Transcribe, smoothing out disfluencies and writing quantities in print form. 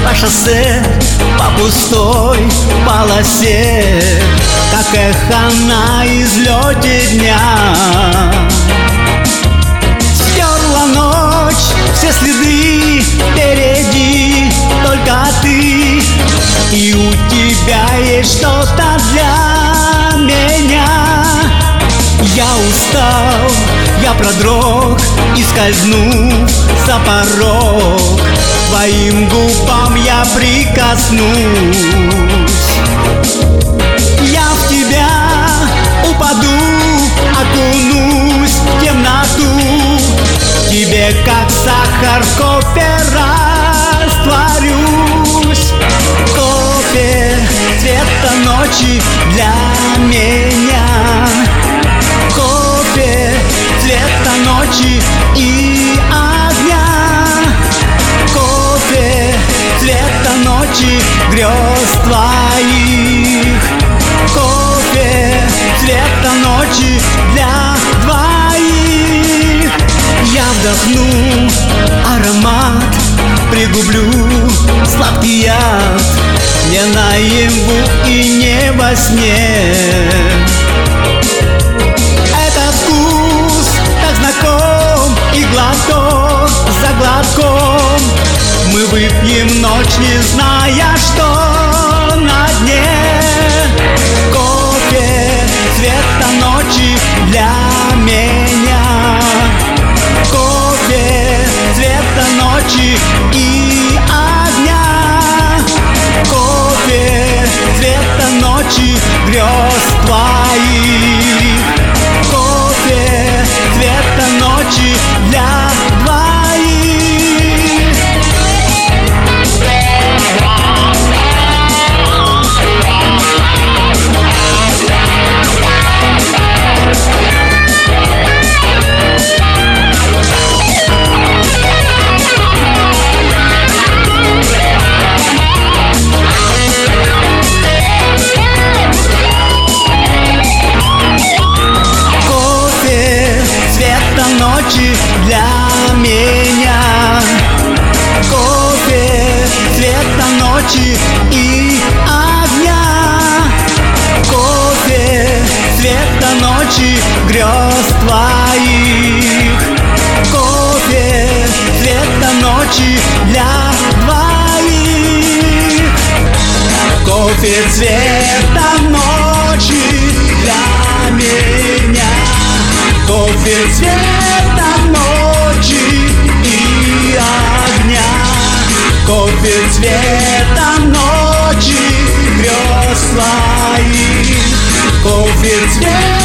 по шоссе, по пустой полосе, как эхо на излете дня. Стерла ночь все следы, впереди только ты, и у тебя есть что-то для меня. Я устал, я продрог и скользну за порог, твоим губам я прикоснусь. Я в тебя упаду, окунусь в темноту, тебе как сахар в кофе растворюсь. Кофе цвета ночи для меня, кофе цвета ночи и огня, кофе цвета ночи грез твоих, кофе цвета ночи для двоих. Я вдохну аромат, пригублю сладкий яд, не наяву и не во сне. Этот вкус так знаком, и глоток за глотком мы выпьем ночь, не зная, что на дне. Кофе цвета ночи для меня, кофе цвета ночи и огня, кофе цвета ночи грез твоих, кофе цвета ночи для двоих. Ночи для меня, кофе цвета ночи и огня, кофе цвета ночи грез твоих, кофе цвета ночи для двоих, кофе цвета ночи для меня, кофе цвета ночи и огня, кофе цвета ночи грез твоих, кофе цвета